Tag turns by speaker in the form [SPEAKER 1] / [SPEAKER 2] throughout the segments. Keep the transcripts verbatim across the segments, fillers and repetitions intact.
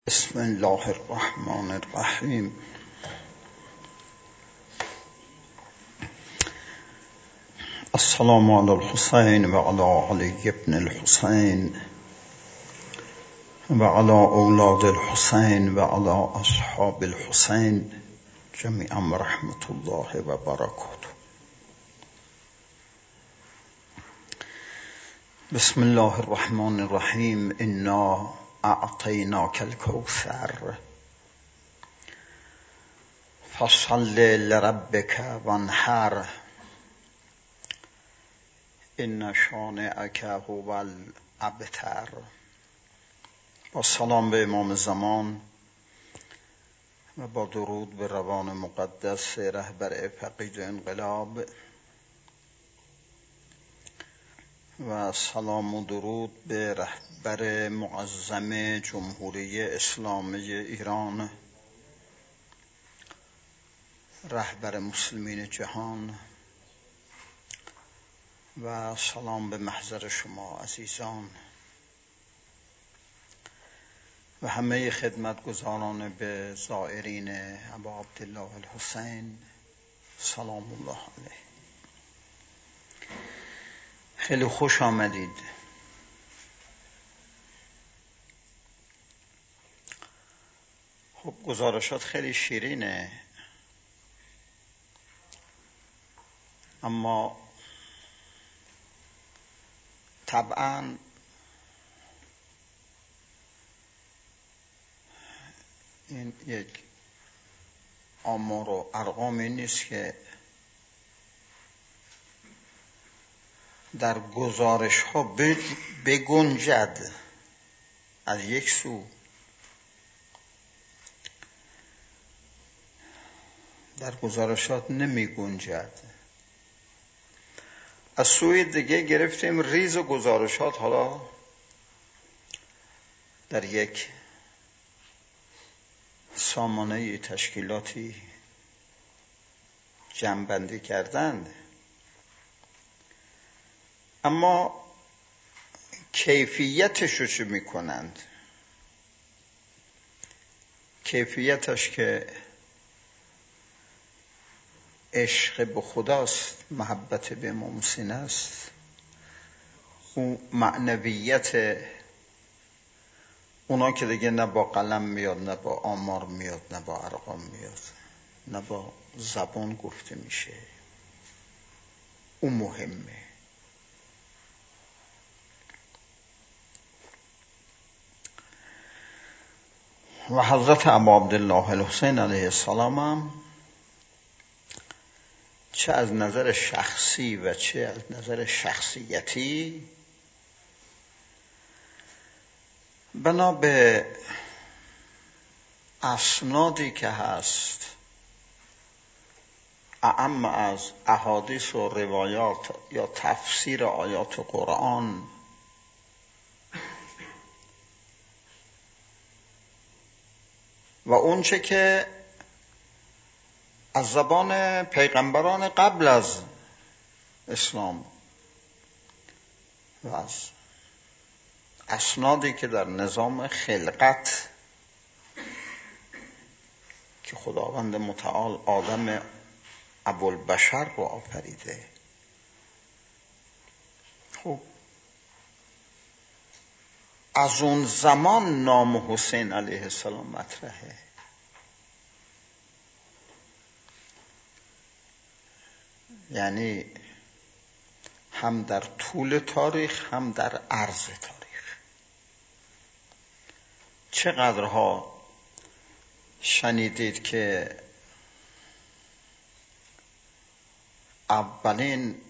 [SPEAKER 1] بسم الله الرحمن الرحیم. السلام علی الحسین و علی علی ابن الحسین و علی اولاد الحسین و علی اصحاب الحسین جمیعا و رحمت الله و برکاته. بسم الله الرحمن الرحیم. انا اعطیناک الکوثر فصل لربک وانحر ان شانئک هو الابتر. با سلام به امام زمان و با درود به روان مقدس رهبر فقید انقلاب و سلام و درود به رهبر معظم جمهوری اسلامی ایران، رهبر مسلمین جهان، و سلام به محضر شما عزیزان و همه خدمتگزاران به زائرین ابا عبدالله الحسین سلام الله علیه. خیلی خوش آمدید. خب گزارشات خیلی شیرینه، اما طبعا این یک آمار و ارقامی نیست که در گزارش ها بگنجد. از یک سو در گزارشات نمی گنجد، از سوی دیگه گرفتیم ریز و گزارشات حالا در یک سامانه تشکیلاتی جمع‌بندی کردند، اما کیفیتش رو چه میکنند؟ کیفیتش که عشق به خداست، محبت به امام حسین است، اون معنویت اونا که دیگه نه با قلم میاد، نه با آمار میاد، نه با ارقام میاد، نه با زبان گفته میشه، اون مهمه. و حضرت ابا عبدالله الحسین علیه السلام هم چه از نظر شخصی و چه از نظر شخصیتی بنا به اسنادی که هست، اعم از احادیث و روایات یا تفسیر آیات قرآن، و اونچه که از زبان پیغمبران قبل از اسلام و از اسنادی که در نظام خلقت که خداوند متعال آدم ابوالبشر رو آفریده، خب از اون زمان نام حسین علیه السلام مطرحه. یعنی هم در طول تاریخ هم در عرض تاریخ. چقدرها شنیدید که اولین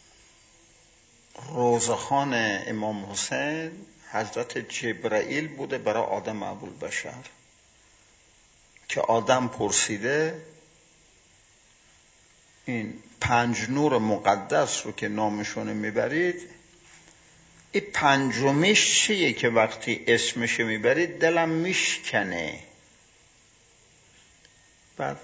[SPEAKER 1] روزخوان امام حسین حضرت جبرائیل بوده برای آدم ابوالبشر، که آدم پرسیده این پنج نور مقدس رو که نامشونه میبرید، این پنجمیش چیه که وقتی اسمش میبرید دلم میشکنه؟ بعد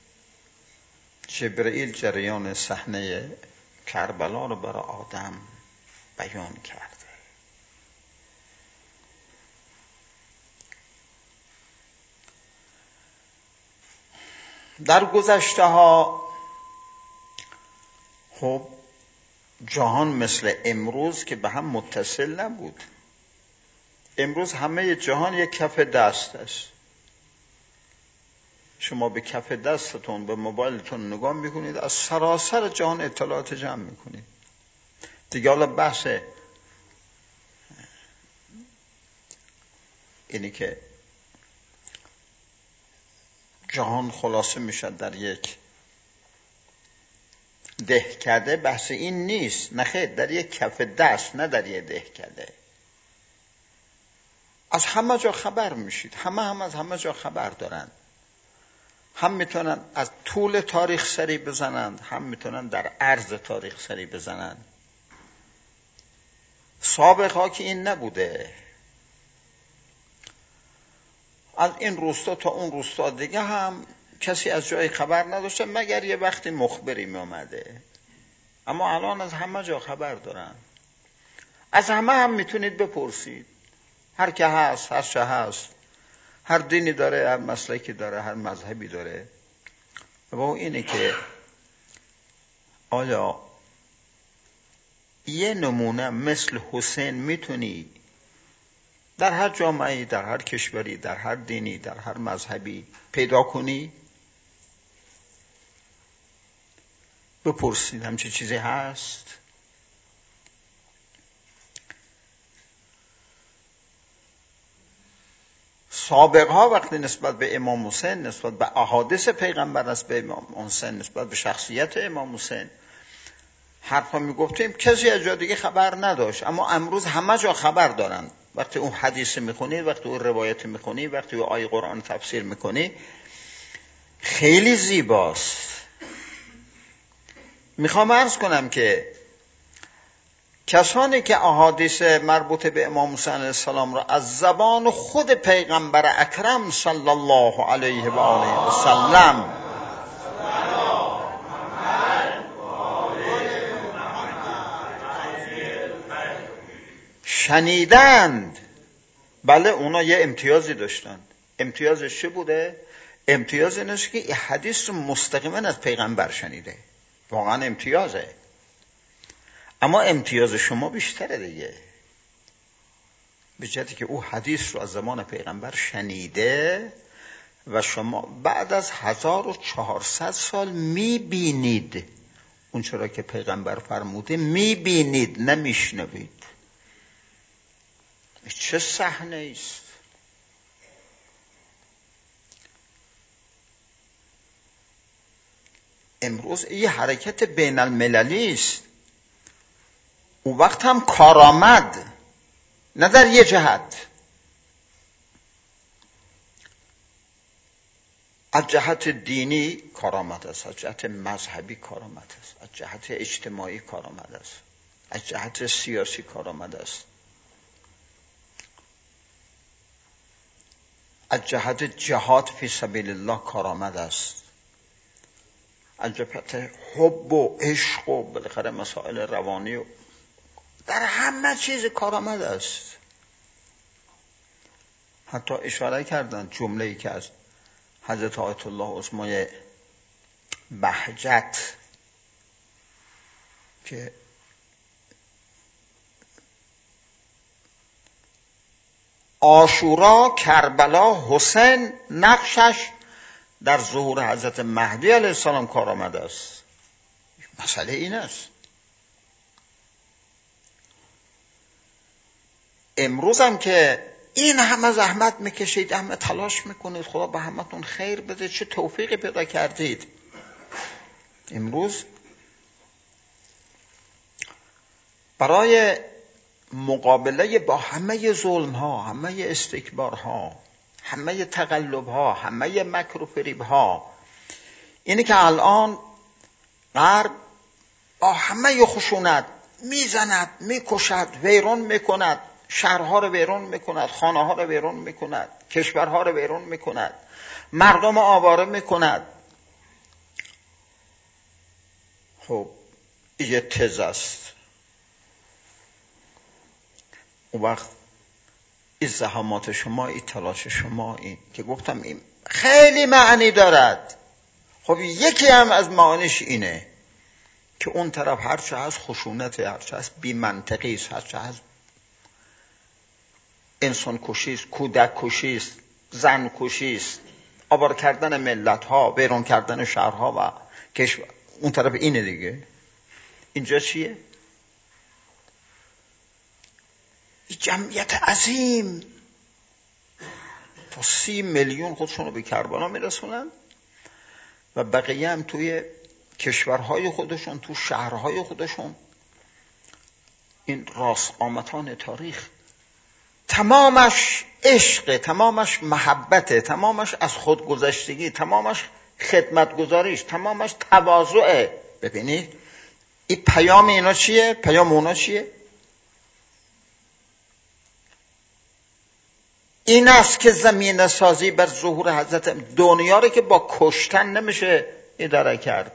[SPEAKER 1] جبرائیل جریان صحنه کربلا رو برای آدم بیان کرده. در گذشته ها خب جهان مثل امروز که به هم متصل نبود. امروز همه جهان یک کف دست است. شما به کف دستتون به موبایلتون نگاه میکنید، از سراسر جهان اطلاعات جمع میکنید. دیگه حالا بحث اینی که جهان خلاصه میشد در یک دهکده، بحث این نیست. نخیر، در یک کف دست، نه در یک دهکده. از همه جا خبر میشید، همه هم از همه جا خبر دارن. هم میتونن از طول تاریخ سری بزنند، هم میتونن در عرض تاریخ سری بزنند. سابق ها که این نبوده. از این روستا تا اون روستا دیگه هم کسی از جای خبر نداشته مگر یه وقتی مخبری می اومده. اما الان از همه جا خبر دارن. از همه هم میتونید بپرسید. هر که هست، هر چه هست، هر دینی داره، هر مسلکی داره، هر مذهبی داره. و اینه که آیا یه نمونه مثل حسین میتونی در هر جامعه‌ای، در هر کشوری، در هر دینی، در هر مذهبی پیدا کنی؟ بپرسید همچه چیزی هست؟ سابقها وقتی نسبت به امام حسین، نسبت به احادیث پیغمبر است، به امام حسین، نسبت به شخصیت امام حسین حرفا میگفتیم، کسی از جا دیگه خبر نداشت. اما امروز همه جا خبر دارن. وقتی اون حدیث میخونی، وقتی اون روایت میخونی، وقتی اون آیه قرآن تفسیر میکنی، خیلی زیباست. میخوام عرض کنم که کسانی که احادیث مربوط به امام حسین علیه السلام را از زبان خود پیغمبر اکرم صلی الله علیه و آله و سلم شنیدند، بله اونا یه امتیازی داشتند. امتیازش چه بوده؟ امتیاز این است که این حدیث رو مستقیما از پیغمبر شنیده. واقعا امتیازه. اما امتیاز شما بیشتره دیگه، به جهتی که او حدیث رو از زمان پیغمبر شنیده و شما بعد از هزار و چهارصد سال میبینید اون چرا که پیغمبر فرموده، میبینید نمیشنوید. چه صحنه است! امروز این حرکت بین المللی است. اون وقت هم کارآمد، نه در یه جهت. از جهت دینی کارآمد است، از جهت مذهبی کارآمد است، از جهت اجتماعی کارآمد است، از جهت سیاسی کارآمد است، از جهت جهاد فی سبیل الله کارآمد است، از جهت حب و عشق و بالاخره مسائل روانی و در همه چیز کارآمد است. حتی اشاره کردن جمله‌ای که از حضرت آیت الله عظمای بهجت که عاشورا، کربلا، حسین نقشش در ظهور حضرت مهدی علیه السلام کارآمد است. مسئله این است. امروز هم که این همه زحمت میکشید، همه تلاش میکنید، خدا به همتون خیر بده، چه توفیقی پیدا کردید. امروز برای مقابله با همه ظلم ها، همه استکبار ها، همه تقلب ها، همه مکر و فریب ها، اینه که الان غرب با همه خشونت میزند، میکشد، ویران میکند، شهرها رو ویران میکند، خانه ها رو ویران میکند، کشورها رو ویران میکند، مردم آواره میکند. خب این یه تز است. اون وقت این زحمات شما، این تلاش شما، این که گفتم این خیلی معنی دارد. خب یکی هم از معانیش اینه که اون طرف هرچه هست خشونت، هرچه هست بی منطقی است، هرچه هست انسان کشی است، کودک کشی است، زن کشی است، آوار کردن ملت ها، ویران کردن شهرها و کشور. اون طرف اینه دیگه. اینجا چیه؟ این جمعیت عظیم تا سی میلیون خودشون رو به کربلا میرسونن و بقیه هم توی کشورهای خودشون، تو شهرهای خودشون. این راست قامتان تاریخ تمامش عشق، تمامش محبته، تمامش از خودگذشتگی، تمامش خدمتگزاریش، تمامش تواضعه. ببینید این پیام اینا چیه؟ پیام اونا چیه؟ این است که زمینه سازی بر ظهور حضرت دنیا رو که با کشتن نمیشه اداره کرد.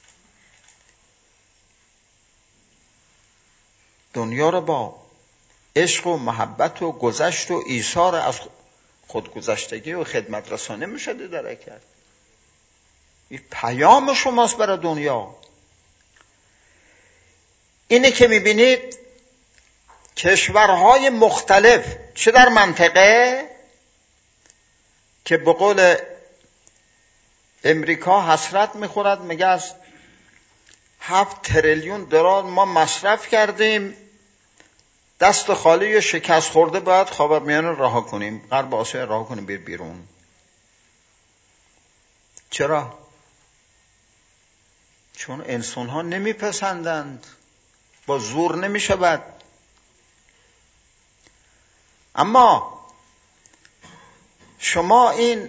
[SPEAKER 1] دنیا رو با عشق و محبت و گذشت و ایثار از خودگذشتگی و خدمت رسانه میشه اداره کرد. این پیام شماست برای دنیا. اینه که میبینید کشورهای مختلف چه در منطقه که به قول امریکا حسرت میخورد، میگه از هفت تریلیون دلار ما مصرف کردیم، دست خالی و شکست خورده باید خاورمیانه رها کنیم، غرب آسیا رها کنیم بیر بیرون. چرا؟ چون انسان ها نمیپسندند، با زور نمیشود. اما شما این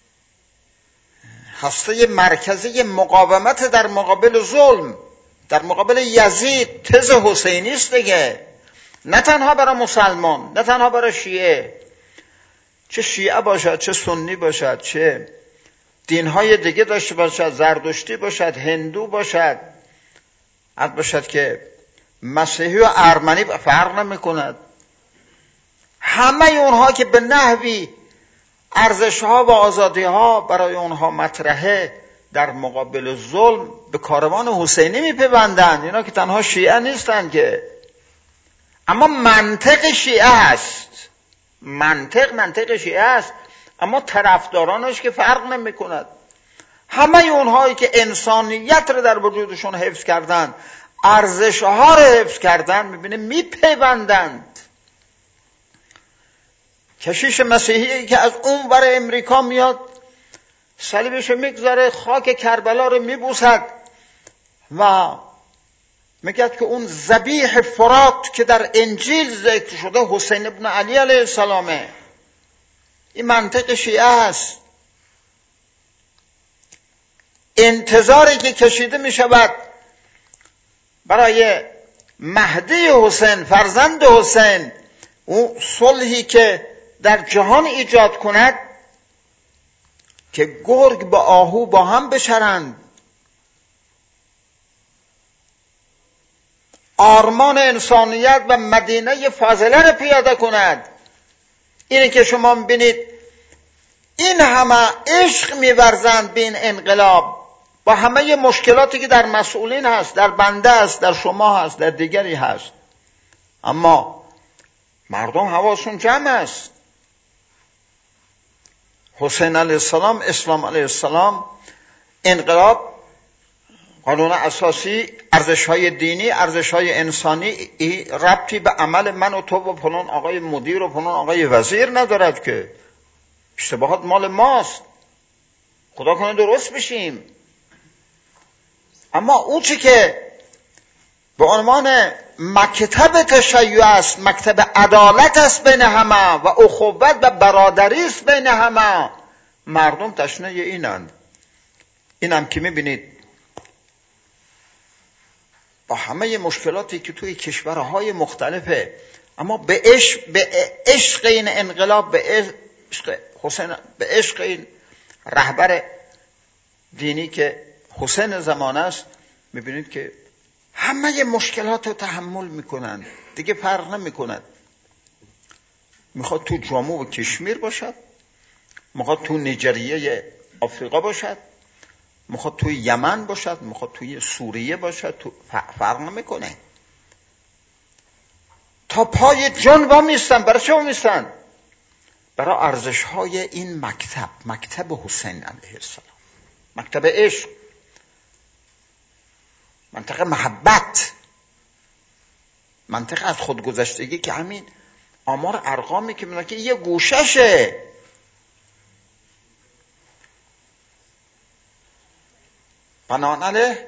[SPEAKER 1] هسته مرکزی مقاومت در مقابل ظلم، در مقابل یزید، تز حسینی است دیگه. نه تنها برای مسلمان، نه تنها برای شیعه، چه شیعه باشد، چه سنی باشد، چه دینهای دیگه داشته باشد، زردشتی باشد، هندو باشد، حد باشد که مسیحی و ارمنی فرق نمی کند. همه اونها که به نحوی ارزش‌ها و آزادی‌ها برای اونها مطرحه در مقابل ظلم به کاروان حسینی میپیوندند. اینا که تنها شیعه نیستند که، اما منطق شیعه هست. منطق منطق شیعه است، اما طرفدارانش که فرق نمی کند. همه اونهایی که انسانیت رو در وجودشون حفظ کردند، ارزش‌ها رو حفظ کردند، میبینه میپیوندند. کشیش مسیحی که از اون ور امریکا میاد، صلیبشو میگذاره، خاک کربلا رو میبوسد و میگه که اون ذبیح فرات که در انجیل ذکر شده حسین ابن علی علیه السلامه. این منطق شیعه است. انتظاری که کشیده میشود برای مهدی حسین، فرزند حسین، اون صلحی که در جهان ایجاد کند که گرگ با آهو با هم بچرند، آرمان انسانیت و مدینه فاضله رو پیاده کند. اینه که شما ببینید این همه عشق می‌ورزند به این انقلاب، با همه مشکلاتی که در مسئولین هست، در بنده هست، در شما هست، در دیگری هست، اما مردم حواسشون جمع است. حسین علیه السلام، اسلام علیه السلام، انقلاب، قانون اساسی، ارزش‌های دینی، ارزش‌های انسانی ربطی به عمل من و تو و فلان آقای مدیر و فلان آقای وزیر ندارد که. اشتباهات مال ماست، خدا کنه درست بشیم. اما او چی که به عنوان مکتب تشیع است، مکتب عدالت است بین همه و اخوت و برادری است بین همه، مردم تشنه اینند. اینم که میبینید با همه مشکلاتی که توی کشورهای مختلفه، اما به عشق به عشق این انقلاب، به عشق حسین، به عشق این رهبر دینی که حسین زمانه است، میبینید که همه مشکلات رو تحمل میکنند، دیگه فرق نمیکند. میخواد تو جامو و کشمیر باشد، میخواد تو نیجریه آفریقا باشد، میخواد توی یمن باشد، میخواد توی سوریه باشد، تو فرق نمیکنه. تا پای جان وامیستن. برای چه وامیستن؟ برای ارزش های این مکتب، مکتب حسین علیه السلام، مکتب عشق، منطقه محبت، منطقه از خودگذشتگی که همین آمار ارقامی که میگه که یه گوششه. بنابراین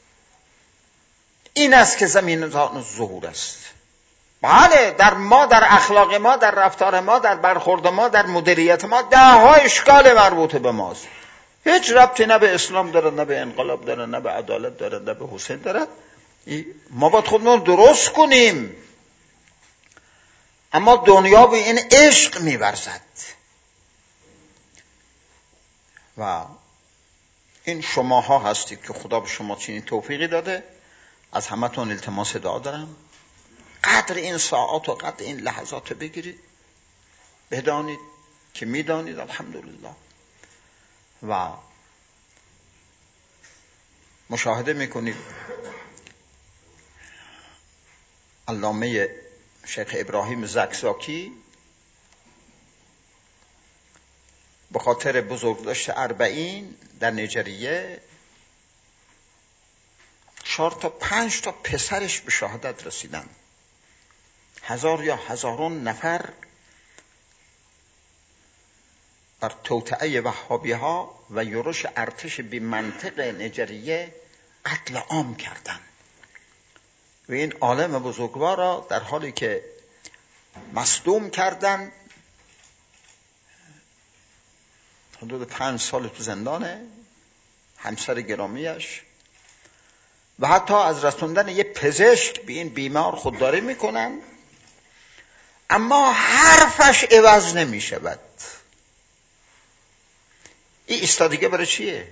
[SPEAKER 1] این است که زمین ظهور است. بله، در ما، در اخلاق ما، در رفتار ما، در برخورد ما، در مدیریت ما ده ها اشکال مربوط به ماست. هیچ ربطی نه به اسلام داره، نه به انقلاب داره، نه به عدالت داره، نه به حسین داره. ما باید خودمون درست کنیم. اما دنیا به این عشق می‌ورزد و این شماها هستید که خدا به شما چنین توفیقی داده. از همتون التماس دعا دارم قدر این ساعات و قدر این لحظات رو بگیرید، بدانید که میدانید الحمدلله. و مشاهده میکنید علامه شیخ ابراهیم زکزاکی به خاطر بزرگداشت اربعین در نیجریه چهار تا پنج تا پسرش به شهادت رسیدن. هزار یا هزاران نفر بر توطئه وهابی ها و یورش ارتش به منطق نیجریه قتل عام کردند و این عالم بزرگوار را در حالی که مصدوم کردند حدود پنج سال تو زندانه، همسر گرامیش، و حتی از رسوندن یه پزشک به این بیمار خودداری میکنن، اما حرفش عوض نمی شود. این ایستادگی برای چیه؟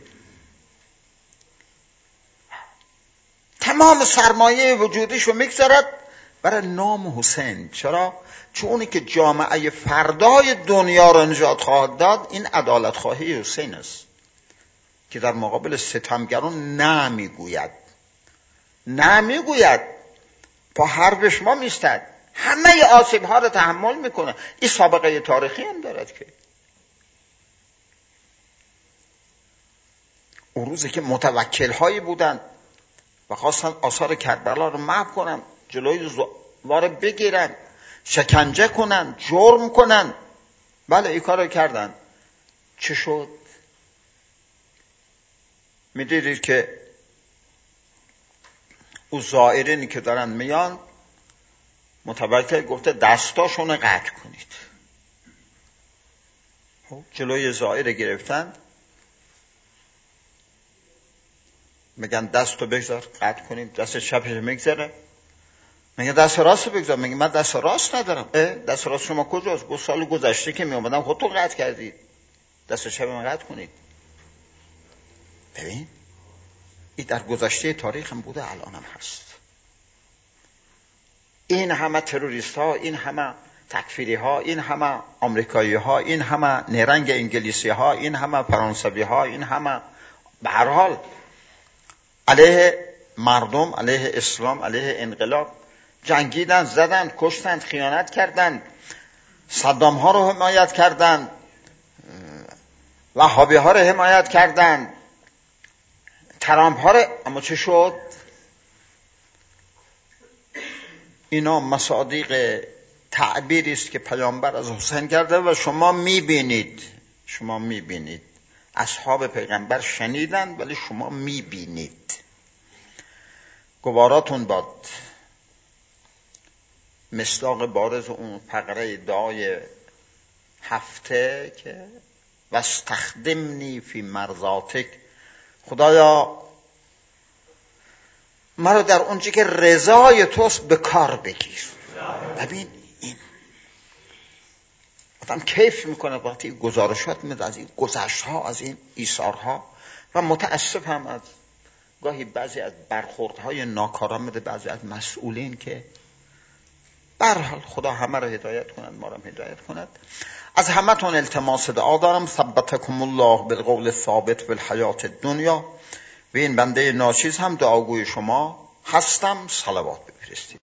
[SPEAKER 1] تمام سرمایه وجودیشو میگذارد برای نام حسین. چرا؟ چون اونی که جامعه فردای دنیا رو نجات خواهد داد این عدالت خواهی حسین است که در مقابل ستمگران نه میگوید، نه میگوید، پا حرفش ما میستد، همه آسیب ها رو تحمل میکنه. این سابقه تاریخی هم دارد که اون روزی که متوکل هایی بودن و خواستن آثار کربلا رو محو کنن، جلوی زوار بگیرن، شکنجه کنن، جرم کنن، بله این کار رو کردن. چه شد؟ میدیدید که او زائرینی که دارن میان متوکل گفته دستاشون قطع کنید. جلوی زائر گرفتن، میگن دستو بگذار قطع کنیم، دست چپش میگذاره، میگه دست راست بگذار، میگه من دست راست ندارم. اه دست راست شما کجاست؟ گفت سال گذشته که میومدم خودتون قطع کردید، دست چپ من قطع کنید. ببین این در گذشته تاریخ هم بوده، الان هم هست. این همه تروریست ها، این همه تکفیری ها، این همه آمریکایی ها، این همه نیرنگ انگلیسی ها، این همه فرانسوی ها، این همه به هر حال علیه مردم، علیه اسلام، علیه انقلاب جنگیدن، زدن، کشتن، خیانت کردن، صدام ها رو حمایت کردن، وهابی ها رو حمایت کردن، ترامپ ها رو. اما چه شد؟ اینا مصادیق تعبیری است که پیامبر از حسین کرده و شما میبینید، شما میبینید اصحاب پیغمبر شنیدن ولی شما میبینید. گواراتون باد مصداق بارز اون فقره دعای هفته که واستخدمنی فی مرضاتک، خدایا مرا در اونچه که رضای توست به کار بگیر. ببین این آدم کیف میکنه وقتی گزارشات میده از این گذشت‌ها، از این ایثارها، و متاسف هم از گاهی بعضی از برخوردهای ناکارآمد بعضی از مسئولین که به هر حال خدا همه رو هدایت کند، ما رو هدایت کند. از همتون التماس دعا دارم، ثبتکم الله بالقول الثابت فی الحیات الدنیا. و این بنده ناچیز هم دعاگوی شما هستم، صلوات بفرستید.